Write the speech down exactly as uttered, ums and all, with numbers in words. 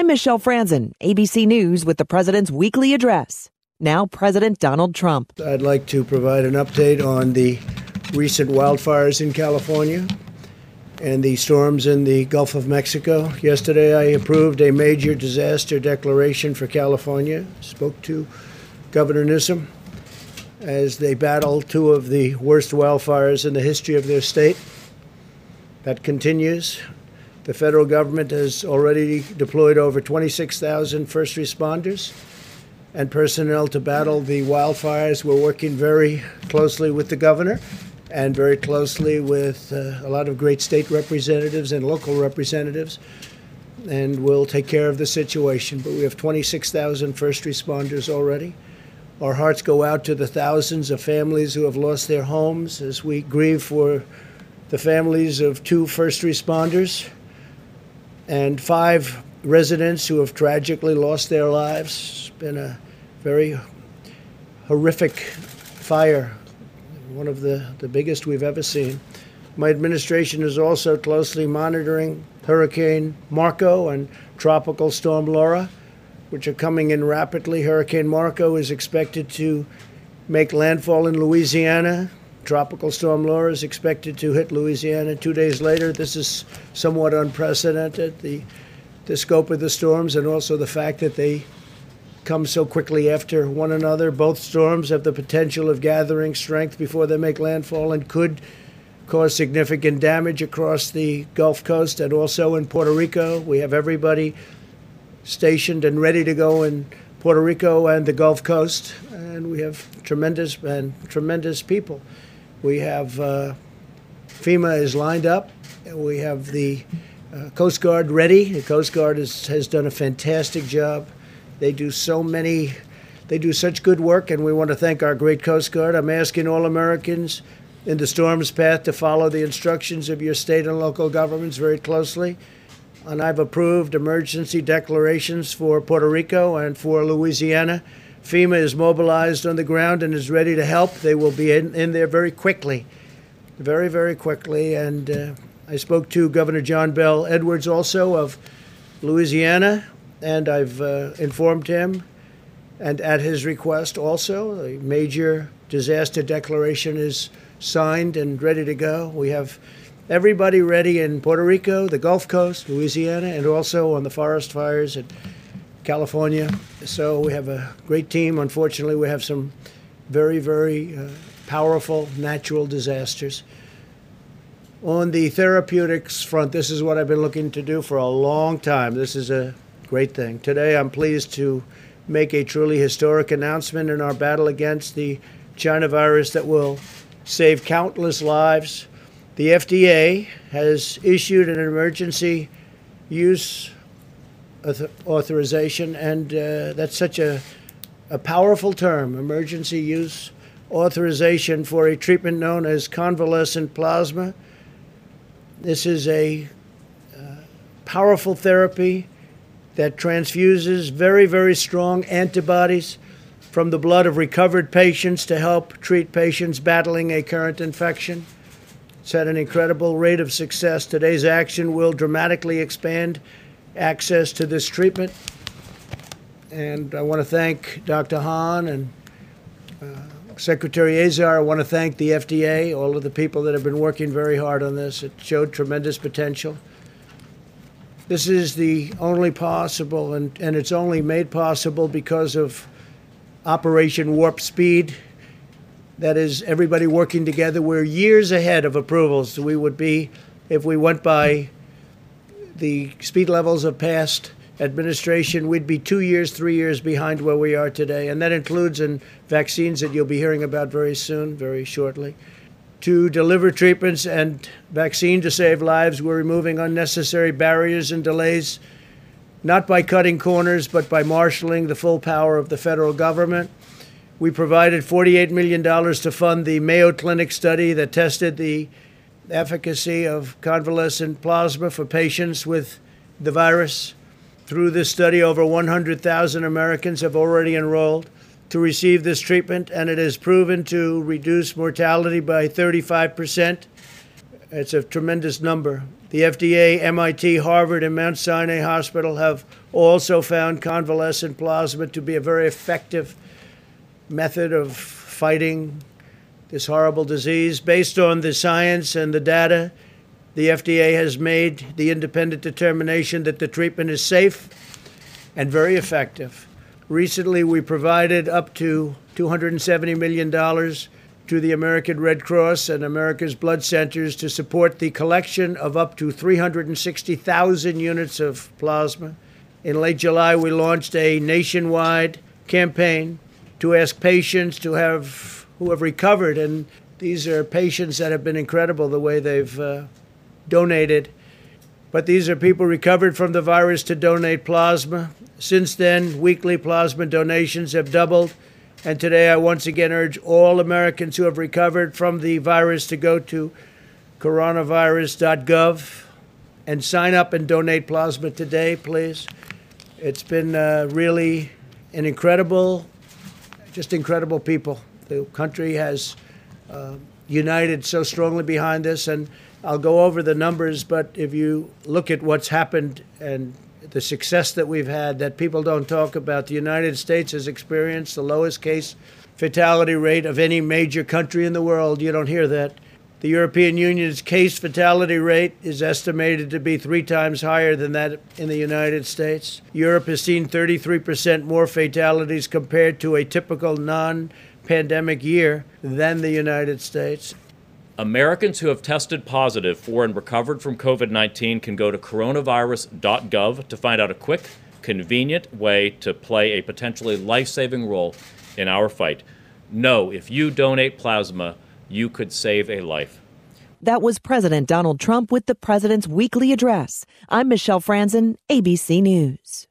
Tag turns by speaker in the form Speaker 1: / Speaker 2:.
Speaker 1: I'm Michelle Franzen, A B C News with the President's weekly address. Now, President Donald Trump.
Speaker 2: I'd like to provide an update on the recent wildfires in California and the storms in the Gulf of Mexico. Yesterday, I approved a major disaster declaration for California. Spoke to Governor Newsom as they battle two of the worst wildfires in the history of their state. That continues. The federal government has already deployed over twenty-six thousand first responders and personnel to battle the wildfires. We're working very closely with the governor and very closely with uh, a lot of great state representatives and local representatives, and we'll take care of the situation. But we have twenty-six thousand first responders already. Our hearts go out to the thousands of families who have lost their homes as we grieve for the families of two first responders and five residents who have tragically lost their lives. It's been a very horrific fire, one of the, the biggest we've ever seen. My administration is also closely monitoring Hurricane Marco and Tropical Storm Laura, which are coming in rapidly. Hurricane Marco is expected to make landfall in Louisiana. Tropical Storm Laura is expected to hit Louisiana two days later. This is somewhat unprecedented, the, the scope of the storms and also the fact that they come so quickly after one another. Both storms have the potential of gathering strength before they make landfall and could cause significant damage across the Gulf Coast and also in Puerto Rico. We have everybody stationed and ready to go in Puerto Rico and the Gulf Coast, and we have tremendous and tremendous people. We have uh, FEMA is lined up. We have the uh, Coast Guard ready. The Coast Guard is, has done a fantastic job. They do so many, they do such good work, and we want to thank our great Coast Guard. I'm asking all Americans in the storm's path to follow the instructions of your state and local governments very closely. And I've approved emergency declarations for Puerto Rico and for Louisiana. FEMA is mobilized on the ground and is ready to help. They will be in, in there very quickly, very, very quickly. And uh, I spoke to Governor John Bell Edwards also of Louisiana, and I've uh, informed him, and at his request also, a major disaster declaration is signed and ready to go. We have everybody ready in Puerto Rico, the Gulf Coast, Louisiana, and also on the forest fires in California. So we have a great team. Unfortunately, we have some very, very uh, powerful natural disasters. On the therapeutics front, this is what I've been looking to do for a long time. This is a great thing. Today, I'm pleased to make a truly historic announcement in our battle against the China virus that will save countless lives. The F D A has issued an emergency use authorization, and uh, that's such a, a powerful term, emergency use authorization for a treatment known as convalescent plasma. This is a uh, powerful therapy that transfuses very, very strong antibodies from the blood of recovered patients to help treat patients battling a current infection. It's had an incredible rate of success. Today's action will dramatically expand access to this treatment. And I want to thank Doctor Hahn and uh, Secretary Azar. I want to thank the F D A, all of the people that have been working very hard on this. It showed tremendous potential. This is the only possible, and, and it's only made possible because of Operation Warp Speed. That is everybody working together. We're years ahead of approvals we would be if we went by the speed levels of past administration. We'd be two years, three years behind where we are today. And that includes in vaccines that you'll be hearing about very soon, very shortly. To deliver treatments and vaccine to save lives, we're removing unnecessary barriers and delays, not by cutting corners, but by marshaling the full power of the federal government. We provided forty-eight million dollars to fund the Mayo Clinic study that tested the efficacy of convalescent plasma for patients with the virus. Through this study, over one hundred thousand Americans have already enrolled to receive this treatment, and it has proven to reduce mortality by thirty-five percent. It's a tremendous number. The F D A, M I T, Harvard, and Mount Sinai Hospital have also found convalescent plasma to be a very effective method of fighting this horrible disease. Based on the science and the data, the F D A has made the independent determination that the treatment is safe and very effective. Recently, we provided up to two hundred seventy million dollars to the American Red Cross and America's Blood Centers to support the collection of up to three hundred sixty thousand units of plasma. In late July, we launched a nationwide campaign to ask patients to have who have recovered, and these are patients that have been incredible the way they've uh, donated. But these are people recovered from the virus to donate plasma. Since then, weekly plasma donations have doubled. And today I once again urge all Americans who have recovered from the virus to go to coronavirus dot gov and sign up and donate plasma today, please. It's been uh, really an incredible, just incredible people. The country has uh, united so strongly behind this, and I'll go over the numbers, but if you look at what's happened and the success that we've had that people don't talk about, the United States has experienced the lowest case fatality rate of any major country in the world. You don't hear that. The European Union's case fatality rate is estimated to be three times higher than that in the United States. Europe has seen thirty-three percent more fatalities compared to a typical non-pandemic year than the United States.
Speaker 3: Americans who have tested positive for and recovered from COVID nineteen can go to coronavirus dot gov to find out a quick, convenient way to play a potentially life-saving role in our fight. Know if you donate plasma, you could save a life.
Speaker 1: That was President Donald Trump with the President's Weekly Address. I'm Michelle Franzen, A B C News.